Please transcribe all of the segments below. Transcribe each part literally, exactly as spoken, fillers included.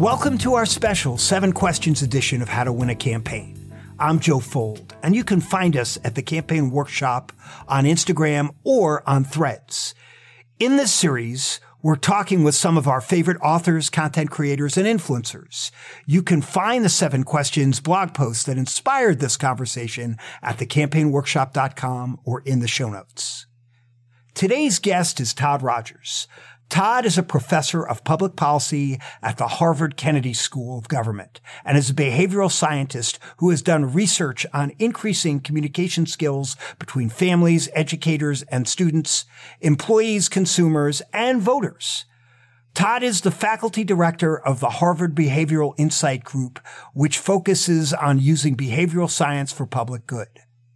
Welcome to our special seven questions edition of How to Win a Campaign. I'm Joe Fold, and you can find us at the Campaign Workshop on Instagram or on Threads. In this series, we're talking with some of our favorite authors, content creators, and influencers. You can find the seven questions blog post that inspired this conversation at the campaign workshop dot com or in the show notes. Today's guest is Todd Rogers. Todd is a professor of public policy at the Harvard Kennedy School of Government and is a behavioral scientist who has done research on increasing communication skills between families, educators, and students, employees, consumers, and voters. Todd is the faculty director of the Harvard Behavioral Insight Group, which focuses on using behavioral science for public good.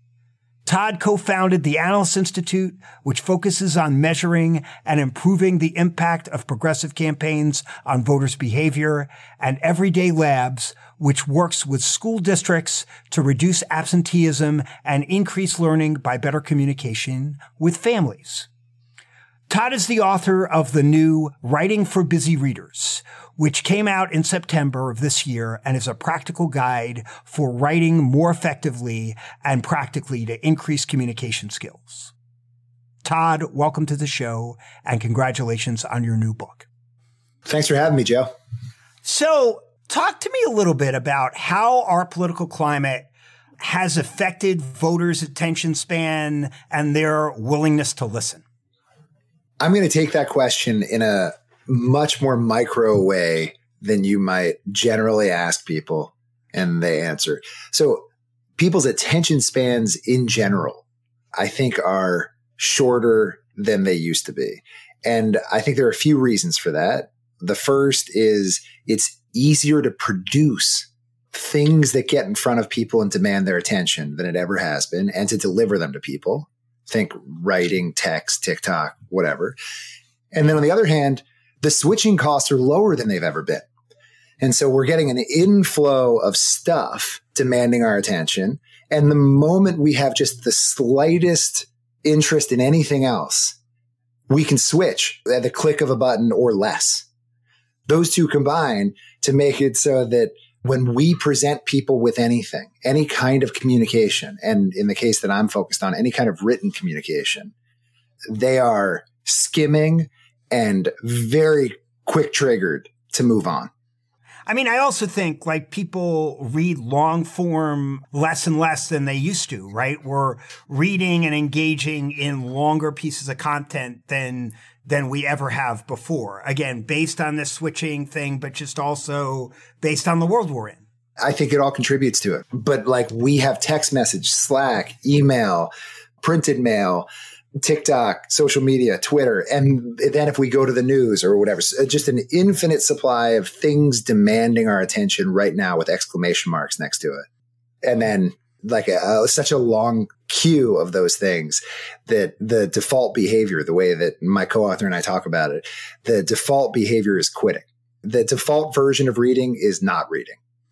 Todd co-founded the Analyst Institute, which focuses on measuring and improving the impact of progressive campaigns on voters' behavior, and Everyday Labs, which works with school districts to reduce absenteeism and increase learning by better communication with families. Todd is the author of the new Writing for Busy Readers, which came out in September of this year and is a practical guide for writing more effectively and practically to increase communication skills. Todd, welcome to the show and congratulations on your new book. Thanks for having me, Joe. So talk to me a little bit about how our political climate has affected voters' attention span and their willingness to listen. I'm going to take that question in a much more micro way than you might generally ask people and they answer. So people's attention spans in general, I think, are shorter than they used to be. And I think there are a few reasons for that. The first is it's easier to produce things that get in front of people and demand their attention than it ever has been, and to deliver them to people. Think writing, text, TikTok, whatever. And then on the other hand, the switching costs are lower than they've ever been. And so we're getting an inflow of stuff demanding our attention. And the moment we have just the slightest interest in anything else, we can switch at the click of a button or less. Those two combine to make it so that when we present people with anything, any kind of communication, and in the case that I'm focused on, any kind of written communication, they are skimming and very quick triggered to move on. I mean, I also think like people read long form less and less than they used to, right? We're reading and engaging in longer pieces of content than than we ever have before. Again, based on this switching thing, but just also based on the world we're in. I think it all contributes to it. But like we have text message, Slack, email, printed mail, TikTok, social media, Twitter. And then if we go to the news or whatever, just an infinite supply of things demanding our attention right now with exclamation marks next to it. And then like a, a, such a long queue of those things that the default behavior, the way that my co-author and I talk about it, the default behavior is quitting. The default version of reading is not reading.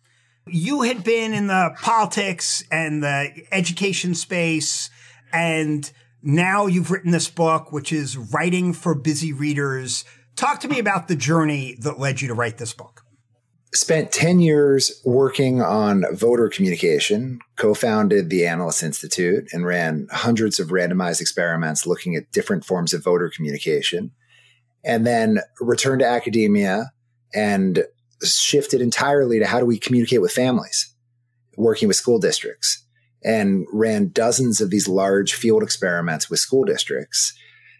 You had been in the politics and the education space, and now you've written this book, which is Writing for Busy Readers. Talk to me about the journey that led you to write this book. Spent ten years working on voter communication, co-founded the Analyst Institute, and ran hundreds of randomized experiments looking at different forms of voter communication, and then returned to academia and shifted entirely to how do we communicate with families, working with school districts, and ran dozens of these large field experiments with school districts.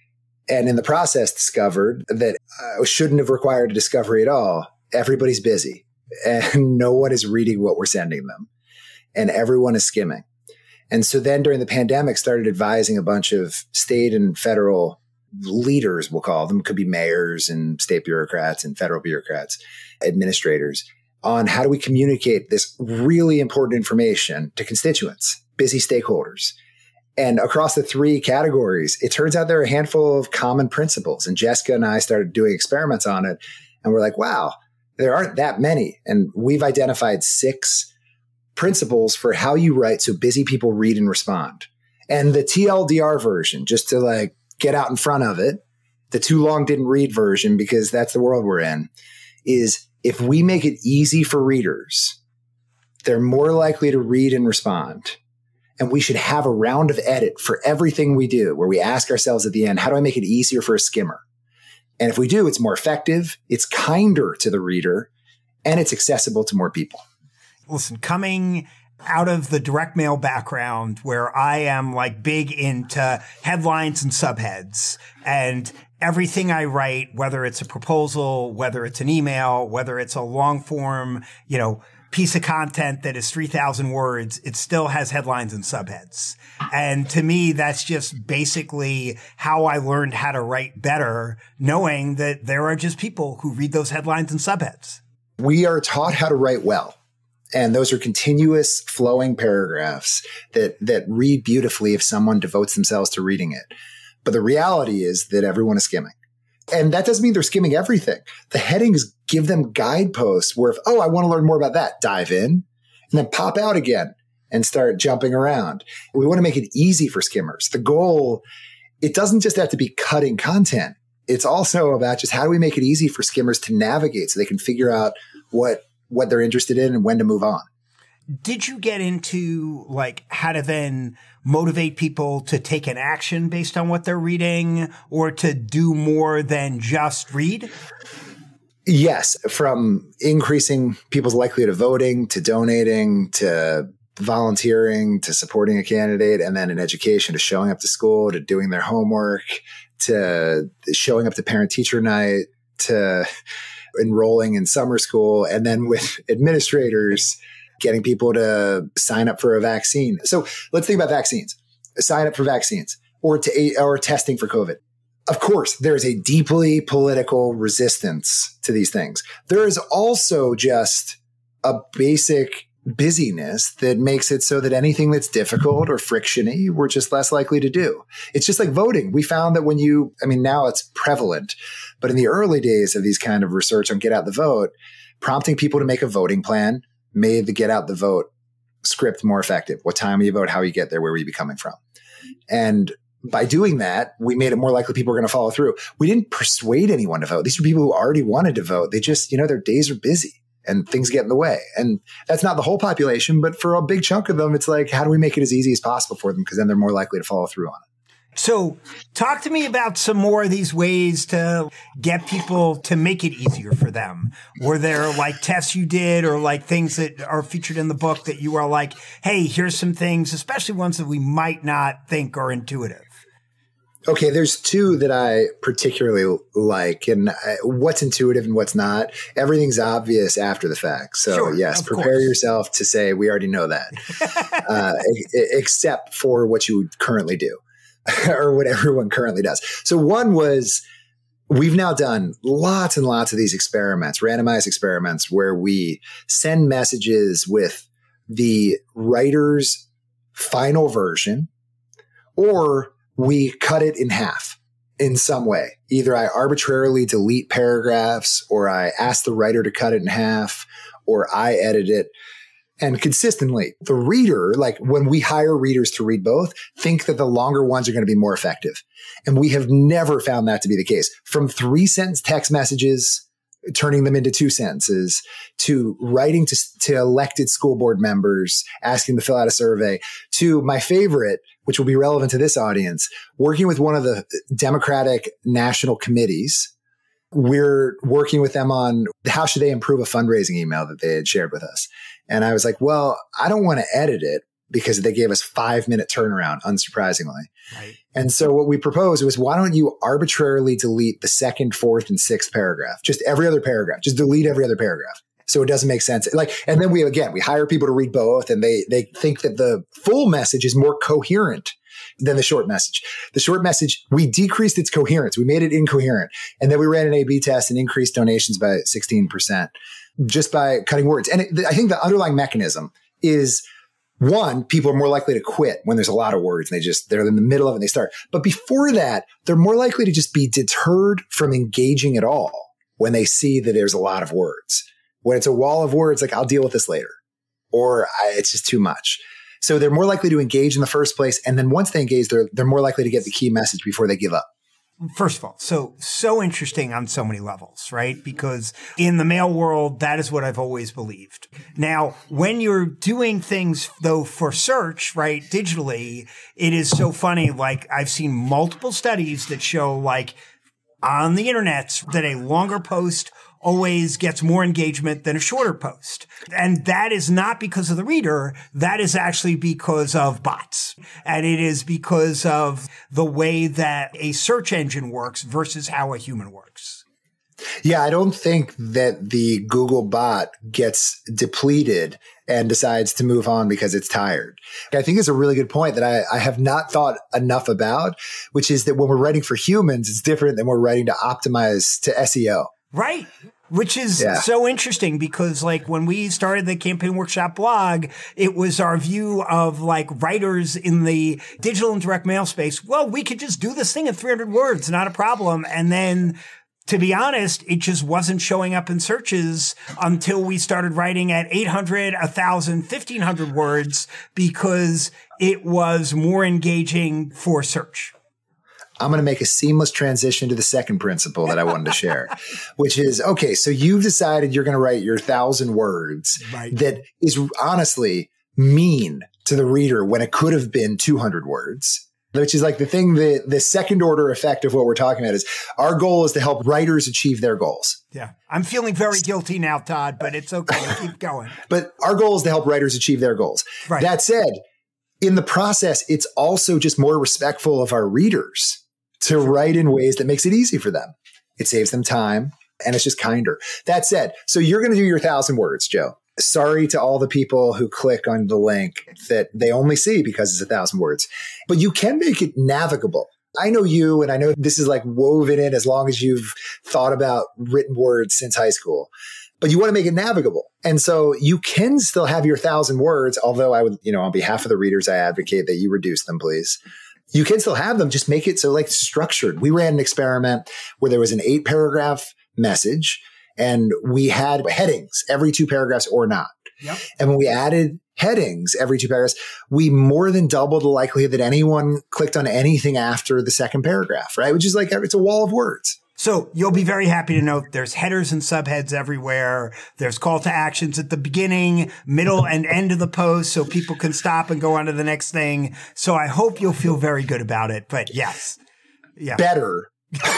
And in the process discovered that I shouldn't have required a discovery at all. Everybody's busy and no one is reading what we're sending them and everyone is skimming. And so then during the pandemic started advising a bunch of state and federal leaders, we'll call them, could be mayors and state bureaucrats and federal bureaucrats, administrators, on how do we communicate this really important information to constituents, busy stakeholders. And across the three categories, it turns out there are a handful of common principles. And Jessica and I started doing experiments on it. And we're like, wow, there aren't that many. And we've identified six principles for how you write so busy people read and respond. And the T L D R version, just to like get out in front of it, the too long didn't read version, because that's the world we're in, is if we make it easy for readers, they're more likely to read and respond. And we should have a round of edit for everything we do where we ask ourselves at the end, how do I make it easier for a skimmer? And if we do, it's more effective, it's kinder to the reader, and it's accessible to more people. Listen, coming out of the direct mail background where I am like big into headlines and subheads, and everything I write, whether it's a proposal, whether it's an email, whether it's a long form, you know, piece of content that is three thousand words, it still has headlines and subheads. And to me, that's just basically how I learned how to write better, knowing that there are just people who read those headlines and subheads. We are taught how to write well. And those are continuous flowing paragraphs that, that read beautifully if someone devotes themselves to reading it. But the reality is that everyone is skimming. And that doesn't mean they're skimming everything. The headings give them guideposts where, if, oh, I want to learn more about that, dive in and then pop out again and start jumping around. We want to make it easy for skimmers. The goal, it doesn't just have to be cutting content. It's also about just how do we make it easy for skimmers to navigate so they can figure out what, what they're interested in and when to move on. Did you get into like how to then motivate people to take an action based on what they're reading or to do more than just read? Yes, from increasing people's likelihood of voting to donating to volunteering to supporting a candidate, and then in education to showing up to school, to doing their homework, to showing up to parent-teacher night, to enrolling in summer school, and then with administrators, getting people to sign up for a vaccine. So let's think about vaccines. Sign up for vaccines or to or testing for COVID. Of course, there's a deeply political resistance to these things. There is also just a basic busyness that makes it so that anything that's difficult or frictiony, we're just less likely to do. It's just like voting. We found that when you, I mean, now it's prevalent, but in the early days of these kind of research on Get Out the Vote, prompting people to make a voting plan made the Get Out the Vote script more effective. What time you vote, how you get there, where will you be coming from? And by doing that, we made it more likely people were going to follow through. We didn't persuade anyone to vote. These are people who already wanted to vote. They just, you know, their days are busy and things get in the way. And that's not the whole population, but for a big chunk of them, it's like, how do we make it as easy as possible for them? Because then they're more likely to follow through on it. So talk to me about some more of these ways to get people to make it easier for them. Were there like tests you did or like things that are featured in the book that you are like, hey, here's some things, especially ones that we might not think are intuitive? Okay, there's two that I particularly like, and I, what's intuitive and what's not. Everything's obvious after the fact. So sure, yes, prepare course. yourself to say, we already know that, uh, except for what you currently do or what everyone currently does. So one was, we've now done lots and lots of these experiments, randomized experiments, where we send messages with the writer's final version, or we cut it in half in some way. Either I arbitrarily delete paragraphs, or I ask the writer to cut it in half, or I edit it. And consistently, the reader, like when we hire readers to read both, think that the longer ones are going to be more effective. And we have never found that to be the case. From three sentence text messages, turning them into two sentences, to writing to, to elected school board members, asking them to fill out a survey, to my favorite, which will be relevant to this audience, working with one of the Democratic national committees. We're working with them on how should they improve a fundraising email that they had shared with us. And I was like, well, I don't want to edit it because they gave us five minute turnaround, unsurprisingly. Right. And so what we proposed was, why don't you arbitrarily delete the second, fourth, and sixth paragraph? Just every other paragraph. Just delete every other paragraph. So it doesn't make sense. Like, and then we, again, we hire people to read both, and they, they think that the full message is more coherent than the short message. The short message, we decreased its coherence. We made it incoherent. And then we ran an A B test and increased donations by sixteen percent just by cutting words. And it, I think the underlying mechanism is, one, people are more likely to quit when there's a lot of words and they just, they're in the middle of it and they start. But before that, they're more likely to just be deterred from engaging at all when they see that there's a lot of words. When it's a wall of words, like, I'll deal with this later, or I, it's just too much. So they're more likely to engage in the first place. And then once they engage, they're, they're more likely to get the key message before they give up. First of all, so, so interesting on so many levels, right? Because in the mail world, that is what I've always believed. Now, when you're doing things though for search, right, digitally, it is so funny. Like I've seen multiple studies that show like on the internet that a longer post always gets more engagement than a shorter post. And that is not because of the reader. That is actually because of bots. And it is because of the way that a search engine works versus how a human works. Yeah, I don't think that the Google bot gets depleted and decides to move on because it's tired. I think it's a really good point that I, I have not thought enough about, which is that when we're writing for humans, it's different than we're writing to optimize to S E O. Right. Which is yeah. so interesting because like when we started the Campaign Workshop blog, it was our view of like writers in the digital and direct mail space. Well, we could just do this thing in three hundred words, not a problem. And then to be honest, it just wasn't showing up in searches until we started writing at eight hundred, one thousand, fifteen hundred words because it was more engaging for search. I'm going to make a seamless transition to the second principle that I wanted to share, which is, okay, so you've decided you're going to write your thousand words right. that is honestly mean to the reader when it could have been two hundred words, which is like the thing that the second order effect of what we're talking about is our goal is to help writers achieve their goals. Yeah. I'm feeling very guilty now, Todd, but it's okay. Keep going. But our goal is to help writers achieve their goals. Right. That said, in the process, it's also just more respectful of our readers to write in ways that makes it easy for them. It saves them time and it's just kinder. That said, so you're going to do your thousand words, Joe. Sorry to all the people who click on the link that they only see because it's a thousand words, but you can make it navigable. I know you, and I know this is like woven in as long as you've thought about written words since high school, but you want to make it navigable. And so you can still have your thousand words, although I would, you know, on behalf of the readers, I advocate that you reduce them, please. You can still have them, just make it so like structured. We ran an experiment where there was an eight paragraph message and we had headings every two paragraphs or not. Yep. And when we added headings every two paragraphs, we more than doubled the likelihood that anyone clicked on anything after the second paragraph, right? Which is like, it's a wall of words. So you'll be very happy to note there's headers and subheads everywhere. There's call to actions at the beginning, middle, and end of the post so people can stop and go on to the next thing. So I hope you'll feel very good about it. But yes. Yeah. Better.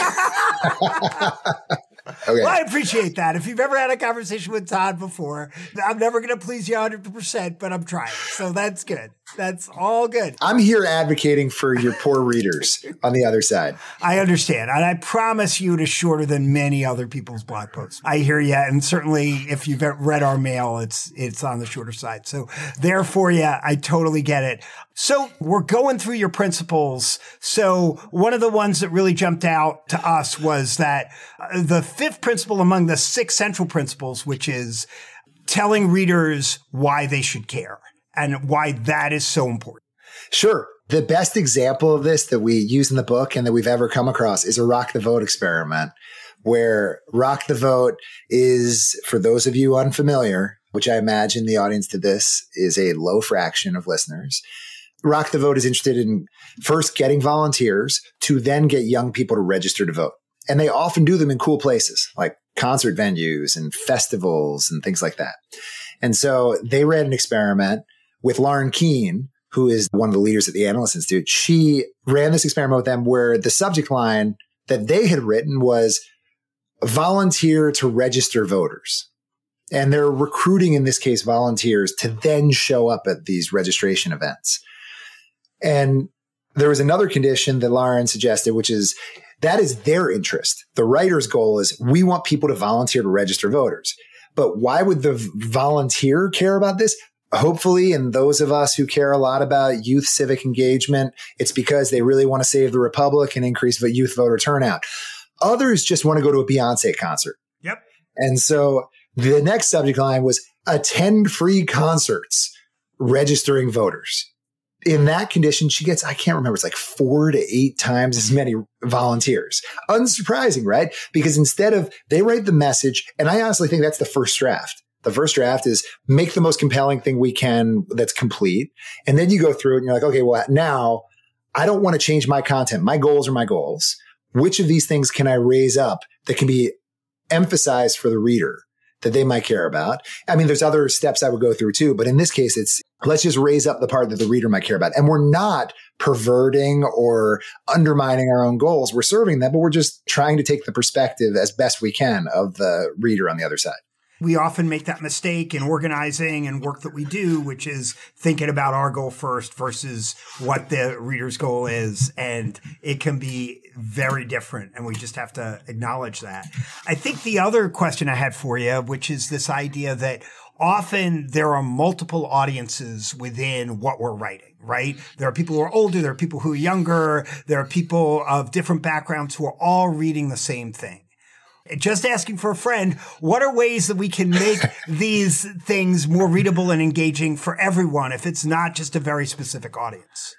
Okay. Well, I appreciate that. If you've ever had a conversation with Todd before, I'm never going to please you one hundred percent, but I'm trying. So that's good. That's all good. I'm here advocating for your poor readers on the other side. I understand. And I promise you it is shorter than many other people's blog posts. I hear you. And certainly if you've read our mail, it's it's on the shorter side. So therefore, yeah, I totally get it. So we're going through your principles. So one of the ones that really jumped out to us was that the fifth principle among the six central principles, which is telling readers why they should care and why that is so important. Sure. The best example of this that we use in the book and that we've ever come across is a Rock the Vote experiment, where Rock the Vote is, for those of you unfamiliar, which I imagine the audience to this is a low fraction of listeners. Rock the Vote is interested in first getting volunteers to then get young people to register to vote. And they often do them in cool places like concert venues and festivals and things like that. And so they ran an experiment with Lauren Keene, who is one of the leaders at the Analyst Institute. She ran this experiment with them where the subject line that they had written was volunteer to register voters. And they're recruiting, in this case, volunteers to then show up at these registration events. And there was another condition that Lauren suggested, which is that is their interest. The writer's goal is we want people to volunteer to register voters. But why would the volunteer care about this? Hopefully, and those of us who care a lot about youth civic engagement, it's because they really want to save the republic and increase the youth voter turnout. Others just want to go to a Beyonce concert. Yep. And so the next subject line was attend free concerts registering voters. In that condition, she gets, I can't remember, it's like four to eight times as many volunteers. Unsurprising, right? Because instead of, they write the message, and I honestly think that's the first draft. The first draft is make the most compelling thing we can that's complete. And then you go through it and you're like, okay, well, now I don't want to change my content. My goals are my goals. which of these things can I raise up that can be emphasized for the reader that they might care about? I mean, there's other steps I would go through too, but in this case, it's let's just raise up the part that the reader might care about. And we're not perverting or undermining our own goals. We're serving them, but we're just trying to take the perspective as best we can of the reader on the other side. We often make that mistake in organizing and work that we do, which is thinking about our goal first versus what the reader's goal is. And it can be very different. And we just have to acknowledge that. I think the other question I had for you, which is this idea that often there are multiple audiences within what we're writing, right? There are people who are older. There are people who are younger. There are people of different backgrounds who are all reading the same thing. Just asking for a friend, what are ways that we can make these things more readable and engaging for everyone if it's not just a very specific audience?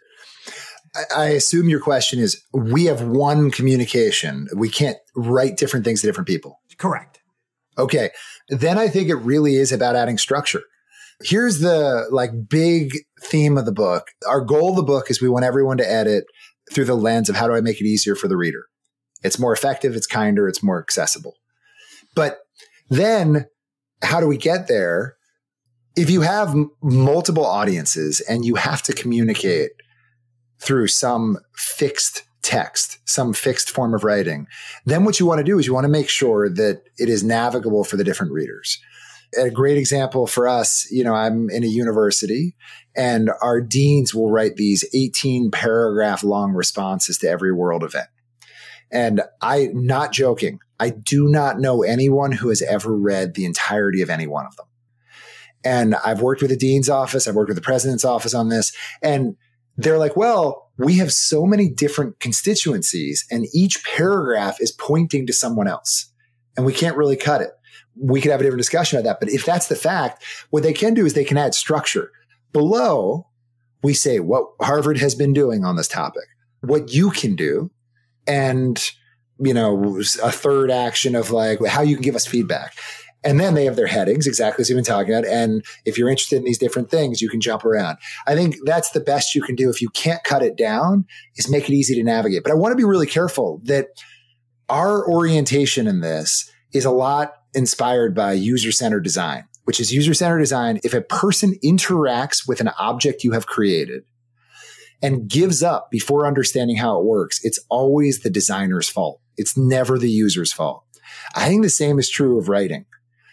I assume your question is, we have one communication. We can't write different things to different people. Correct. Okay. Then I think it really is about adding structure. Here's the like big theme of the book. Our goal of the book is we want everyone to edit through the lens of how do I make it easier for the reader? It's more effective, it's kinder, it's more accessible. But then how do we get there? If you have m- multiple audiences and you have to communicate through some fixed text, some fixed form of writing, then what you want to do is you want to make sure that it is navigable for the different readers. A great example for us, you know, I'm in a university and our deans will write these eighteen paragraph long responses to every world event. And I, not joking, I do not know anyone who has ever read the entirety of any one of them. And I've worked with the dean's office. I've worked with the president's office on this. And they're like, well, we have so many different constituencies and each paragraph is pointing to someone else. And we can't really cut it. We could have a different discussion about that. But if that's the fact, what they can do is they can add structure. Below, we say what Harvard has been doing on this topic, what you can do, and, you know, a third action of like how you can give us feedback. And then they have their headings, exactly as we've been talking about. And if you're interested in these different things, you can jump around. I think that's the best you can do. If you can't cut it down, is make it easy to navigate. But I want to be really careful that our orientation in this is a lot inspired by user-centered design, which is user-centered design. If a person interacts with an object you have created and gives up before understanding how it works, it's always the designer's fault. It's never the user's fault. I think the same is true of writing,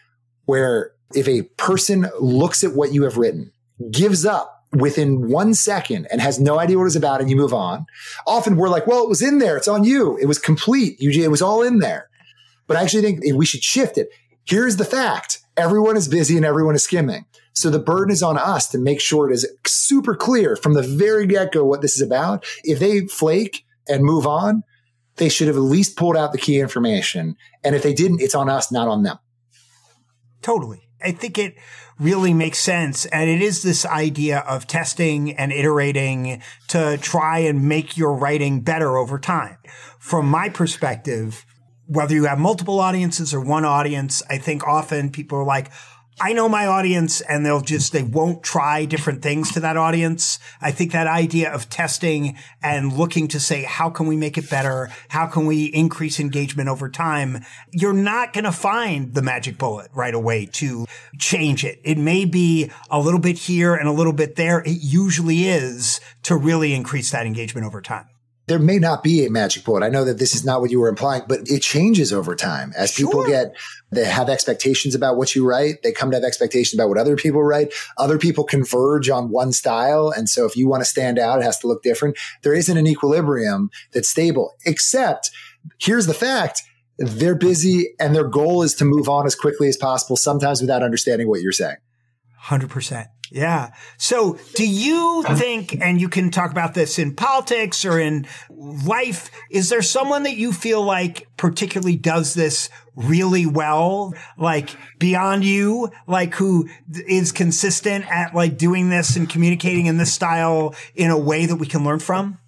where if a person looks at what you have written, gives up within one second and has no idea what it's about and you move on, often we're like, well, it was in there. It's on you. It was complete. You, it was all in there. But I actually think we should shift it. Here's the fact. Everyone is busy and everyone is skimming. So the burden is on us to make sure it is super clear from the very get-go what this is about. If they flake and move on, they should have at least pulled out the key information. And if they didn't, it's on us, not on them. Totally. I think it really makes sense. And it is this idea of testing and iterating to try and make your writing better over time. From my perspective, whether you have multiple audiences or one audience, I think often people are like, I know my audience, and they'll just, they won't try different things to that audience. I think that idea of testing and looking to say, how can we make it better? How can we increase engagement over time? You're not going to find the magic bullet right away to change it. It may be a little bit here and a little bit there. It usually is to really increase that engagement over time. There may not be a magic bullet. I know that this is not what you were implying, but it changes over time. As Sure. people get, they have expectations about what you write. They come to have expectations about what other people write. Other people converge on one style. And so if you want to stand out, it has to look different. There isn't an equilibrium that's stable, except here's the fact. They're busy and their goal is to move on as quickly as possible, sometimes without understanding what you're saying. one hundred percent. Yeah. So do you think, and you can talk about this in politics or in life, is there someone that you feel like particularly does this really well, like beyond you, like who is consistent at like doing this and communicating in this style in a way that we can learn from?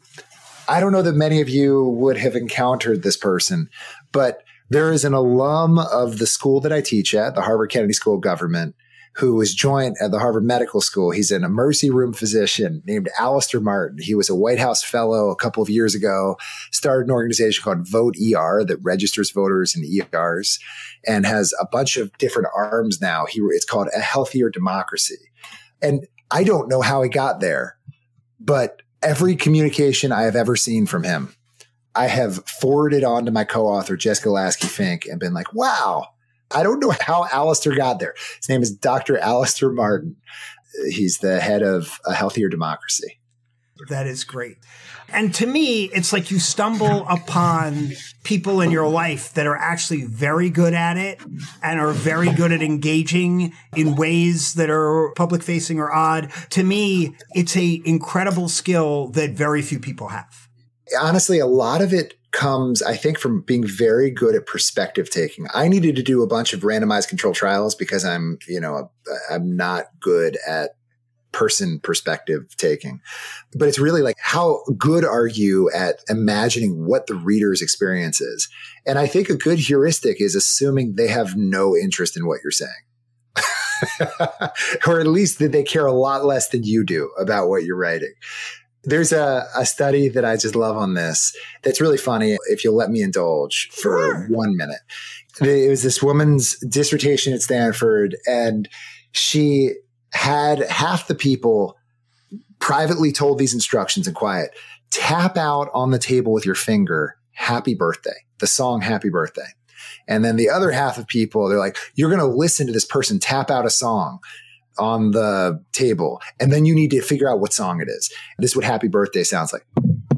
I don't know that many of you would have encountered this person, but there is an alum of the school that I teach at, the Harvard Kennedy School of Government, who was joint at the Harvard Medical School. He's an emergency room physician named Alistair Martin. He was a White House fellow a couple of years ago, started an organization called Vote E R that registers voters in E Rs and has a bunch of different arms now. He, it's called A Healthier Democracy. And I don't know how he got there, but every communication I have ever seen from him, I have forwarded on to my co-author, Jessica Lasky-Fink, and been like, wow, I don't know how Alistair got there. His name is Doctor Alistair Martin. He's the head of A Healthier Democracy. That is great. And to me, it's like you stumble upon people in your life that are actually very good at it and are very good at engaging in ways that are public facing or odd. To me, it's a incredible skill that very few people have. Honestly, a lot of it comes, I think, from being very good at perspective taking. I needed to do a bunch of randomized control trials because I'm, you know, I'm not good at person perspective taking. But it's really like, how good are you at imagining what the reader's experience is? And I think a good heuristic is assuming they have no interest in what you're saying. Or at least that they care a lot less than you do about what you're writing. There's a, a study that I just love on this that's really funny, if you'll let me indulge for Sure. one minute. It was this woman's dissertation at Stanford, and she had half the people privately told these instructions in quiet. Tap out on the table with your finger, happy birthday, the song Happy Birthday. And then the other half of people, they're like, you're going to listen to this person tap out a song on the table, and then you need to figure out what song it is. And this is what Happy Birthday sounds like.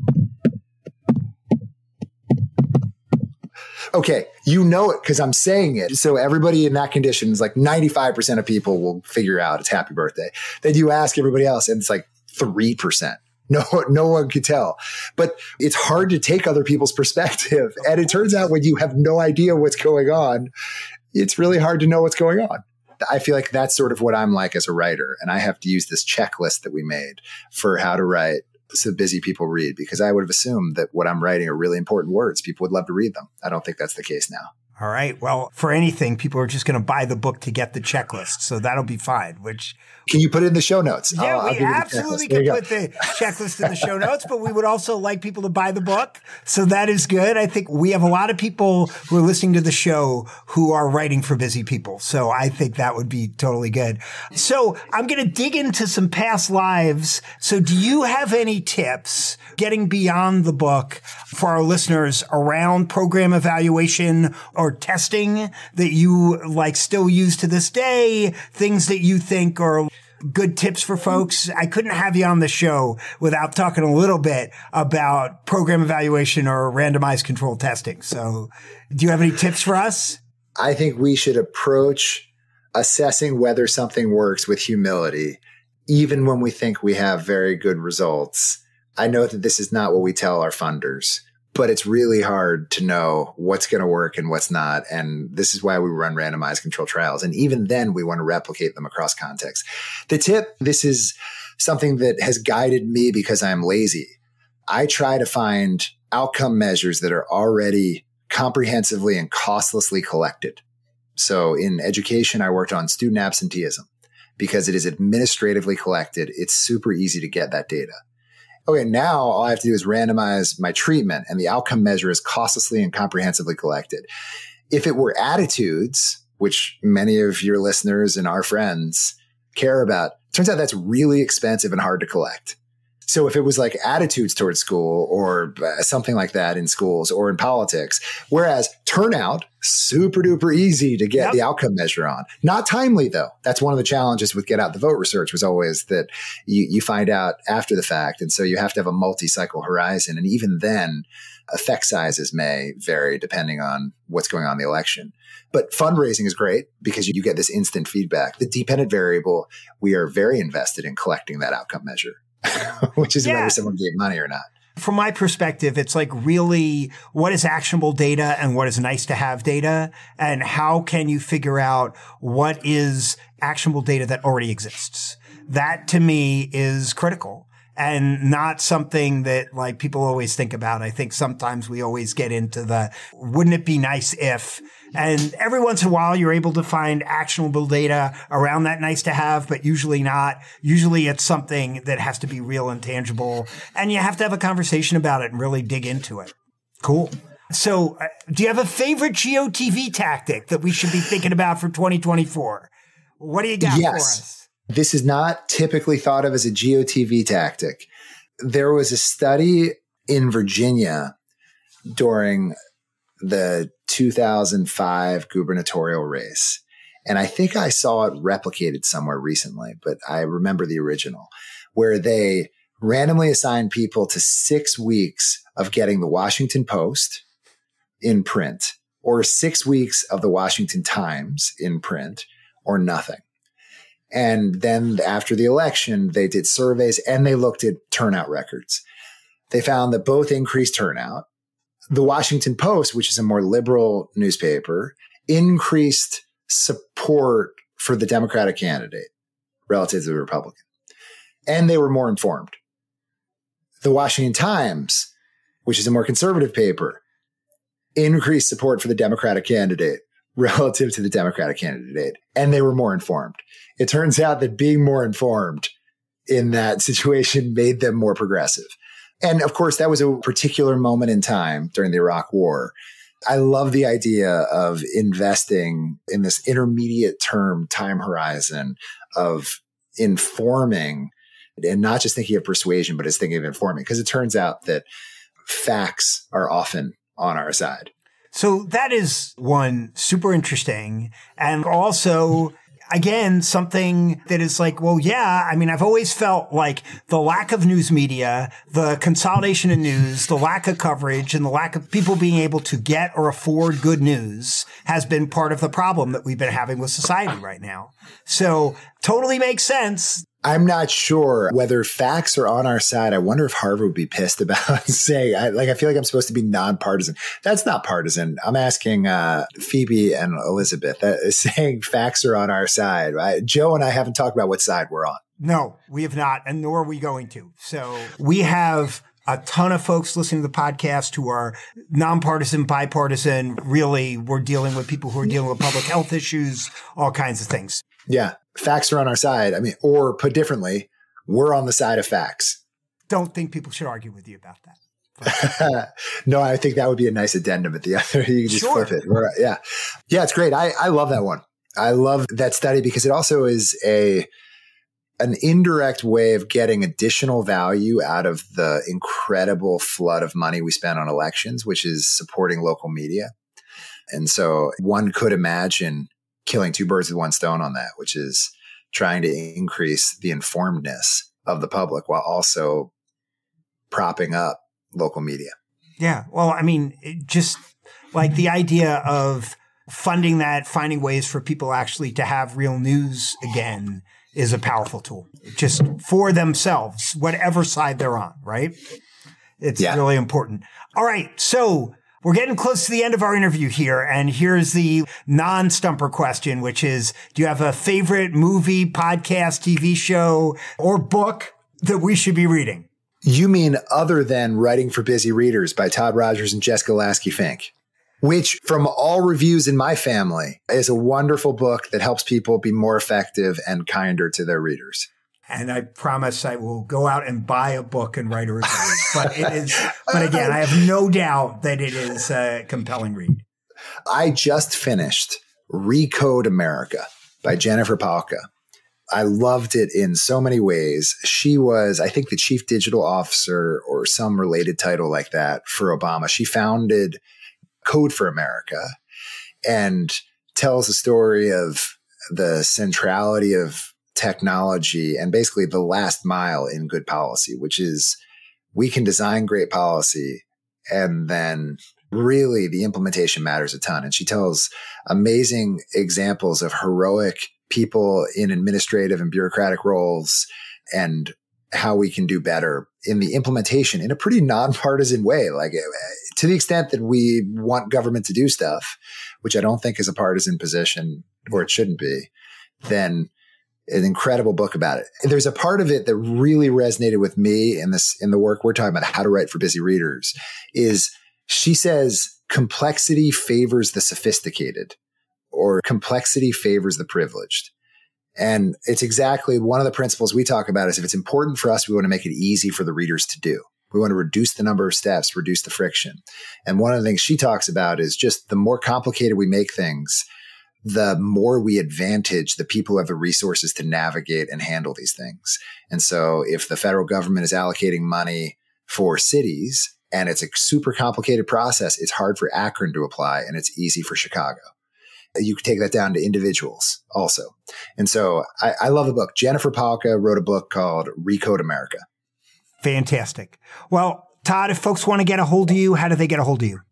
Okay, you know it because I'm saying it. So everybody in that condition is like ninety-five percent of people will figure out it's Happy Birthday. Then you ask everybody else, and it's like three percent. No, no one could tell. But it's hard to take other people's perspective. And it turns out when you have no idea what's going on, it's really hard to know what's going on. I feel like that's sort of what I'm like as a writer. And I have to use this checklist that we made for how to write so busy people read, because I would have assumed that what I'm writing are really important words. People would love to read them. I don't think that's the case now. All right. Well, for anything, people are just going to buy the book to get the checklist. So that'll be fine, which... Can you put it in the show notes? Yeah, I'll, we I'll absolutely can put the checklist in the show notes, but we would also like people to buy the book. So that is good. I think we have a lot of people who are listening to the show who are writing for busy people. So I think that would be totally good. So I'm going to dig into some past lives. So do you have any tips getting beyond the book for our listeners around program evaluation or testing that you like still use to this day? Things that you think are good tips for folks? I couldn't have you on the show without talking a little bit about program evaluation or randomized control testing. So do you have any tips for us? I think we should approach assessing whether something works with humility, even when we think we have very good results. I know that this is not what we tell our funders, but it's really hard to know what's going to work and what's not. And this is why we run randomized control trials. And even then, we want to replicate them across contexts. The tip, this is something that has guided me because I'm lazy. I try to find outcome measures that are already comprehensively and costlessly collected. So in education, I worked on student absenteeism because it is administratively collected. It's super easy to get that data. Okay, now all I have to do is randomize my treatment, and the outcome measure is costlessly and comprehensively collected. If it were attitudes, which many of your listeners and our friends care about, turns out that's really expensive and hard to collect. So if it was like attitudes towards school or something like that in schools or in politics, whereas turnout, super duper easy to get yep. the outcome measure on. Not timely though. That's one of the challenges with Get Out the Vote research was always that you, you find out after the fact. And so you have to have a multi-cycle horizon. And even then, effect sizes may vary depending on what's going on in the election. But fundraising is great because you get this instant feedback. The dependent variable, we are very invested in collecting that outcome measure. Which is yeah. whether someone gave money or not. From my perspective, it's like really what is actionable data and what is nice to have data, and how can you figure out what is actionable data that already exists? That to me is critical. and not something that like people always think about. I think sometimes we always get into the, wouldn't it be nice if, and every once in a while you're able to find actionable data around that nice to have, but usually not. Usually it's something that has to be real and tangible, and you have to have a conversation about it and really dig into it. Cool. So uh, do you have a favorite G O T V tactic that we should be thinking about for twenty twenty-four? What do you got yes. for us? This is not typically thought of as a G O T V tactic. There was a study in Virginia during the two thousand five gubernatorial race. And I think I saw it replicated somewhere recently, but I remember the original, where they randomly assigned people to six weeks of getting the Washington Post in print, or six weeks of the Washington Times in print, or nothing. And then after the election, they did surveys and they looked at turnout records. They found that both increased turnout. The Washington Post, which is a more liberal newspaper, increased support for the Democratic candidate relative to the Republican. And they were more informed. The Washington Times, which is a more conservative paper, increased support for the Democratic candidate relative to the Democratic candidate, and they were more informed. It turns out that being more informed in that situation made them more progressive. And of course, that was a particular moment in time during the Iraq War. I love the idea of investing in this intermediate term time horizon of informing, and not just thinking of persuasion, but as thinking of informing, because it turns out that facts are often on our side. So that is one super interesting. And also, again, something that is like, well, yeah, I mean, I've always felt like the lack of news media, the consolidation of news, the lack of coverage, and the lack of people being able to get or afford good news has been part of the problem that we've been having with society right now. So totally makes sense. I'm not sure whether facts are on our side. I wonder if Harvard would be pissed about saying, I, like, I feel like I'm supposed to be nonpartisan. That's not partisan. I'm asking uh, Phoebe and Elizabeth, that is saying facts are on our side. Right? Joe and I haven't talked about what side we're on. No, we have not, and nor are we going to. So we have a ton of folks listening to the podcast who are nonpartisan, bipartisan. Really, we're dealing with people who are dealing with public health issues, all kinds of things. Yeah. Facts are on our side. I mean, or put differently, we're on the side of facts. Don't think people should argue with you about that. No, I think that would be a nice addendum at the other. You can just Sure. flip it. We're, yeah. Yeah, it's great. I, I love that one. I love that study because it also is a an indirect way of getting additional value out of the incredible flood of money we spend on elections, which is supporting local media. And so one could imagine killing two birds with one stone on that, which is trying to increase the informedness of the public while also propping up local media. Yeah. Well, I mean, it just like the idea of funding that, finding ways for people actually to have real news again is a powerful tool just for themselves, whatever side they're on, right? It's yeah. really important. All right. So we're getting close to the end of our interview here, and here's the non-stumper question, which is, do you have a favorite movie, podcast, T V show, or book that we should be reading? You mean other than Writing for Busy Readers by Todd Rogers and Jessica Lasky Fink, which from all reviews in my family is a wonderful book that helps people be more effective and kinder to their readers. And I promise I will go out and buy a book and write a review. But it is, but again, I have no doubt that it is a compelling read. I just finished Recode America by Jennifer Palka. I loved it in so many ways. She was, I think, the chief digital officer or some related title like that for Obama. She founded Code for America and tells the story of the centrality of technology and basically the last mile in good policy, which is we can design great policy and then really the implementation matters a ton. And she tells amazing examples of heroic people in administrative and bureaucratic roles and how we can do better in the implementation in a pretty nonpartisan way. Like to the extent that we want government to do stuff, which I don't think is a partisan position or it shouldn't be, then an incredible book about it. There's a part of it that really resonated with me in this, in the work we're talking about, how to write for busy readers, is she says complexity favors the sophisticated, or complexity favors the privileged. And it's exactly one of the principles we talk about is if it's important for us, we want to make it easy for the readers to do. We want to reduce the number of steps, reduce the friction. And one of the things she talks about is just the more complicated we make things, the more we advantage the people who have the resources to navigate and handle these things. And so if the federal government is allocating money for cities and it's a super complicated process, it's hard for Akron to apply and it's easy for Chicago. You could take that down to individuals also. And so I, I love the book. Jennifer Palka wrote a book called Recode America. Fantastic. Well, Todd, if folks want to get a hold of you, how do they get a hold of you?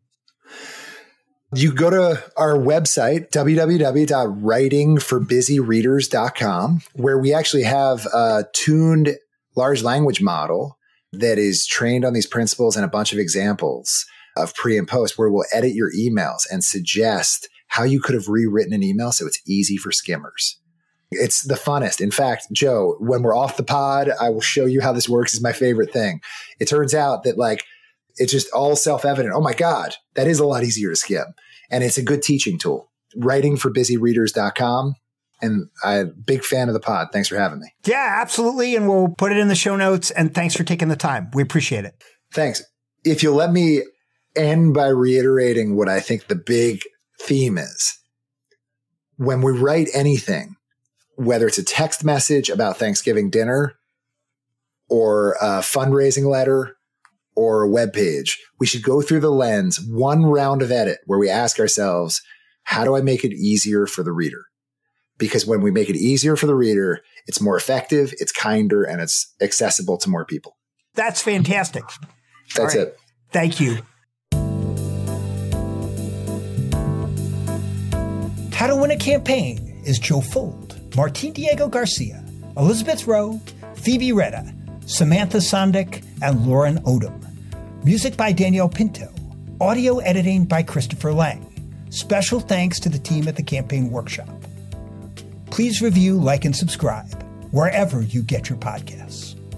You go to our website, w w w dot writing for busy readers dot com, where we actually have a tuned large language model that is trained on these principles and a bunch of examples of pre and post, where we'll edit your emails and suggest how you could have rewritten an email so it's easy for skimmers. It's the funnest. In fact, Joe, when we're off the pod, I will show you how this works. It's my favorite thing. It turns out that like, it's just all self-evident. Oh my God, that is a lot easier to skim. And it's a good teaching tool. writing for busy readers dot com. And I'm a big fan of the pod. Thanks for having me. Yeah, absolutely. And we'll put it in the show notes. And thanks for taking the time. We appreciate it. Thanks. If you'll let me end by reiterating what I think the big theme is. When we write anything, whether it's a text message about Thanksgiving dinner or a fundraising letter or a web page, we should go through the lens, one round of edit where we ask ourselves, how do I make it easier for the reader? Because when we make it easier for the reader, it's more effective, it's kinder, and it's accessible to more people. That's fantastic. That's right. it. Thank you. How to Win a Campaign is Joe Fold, Martin Diego Garcia, Elizabeth Rowe, Phoebe Retta, Samantha Sondick, and Lauren Odom. Music by Danielle Pinto. Audio editing by Christopher Lang. Special thanks to the team at the Campaign Workshop. Please review, like, and subscribe wherever you get your podcasts.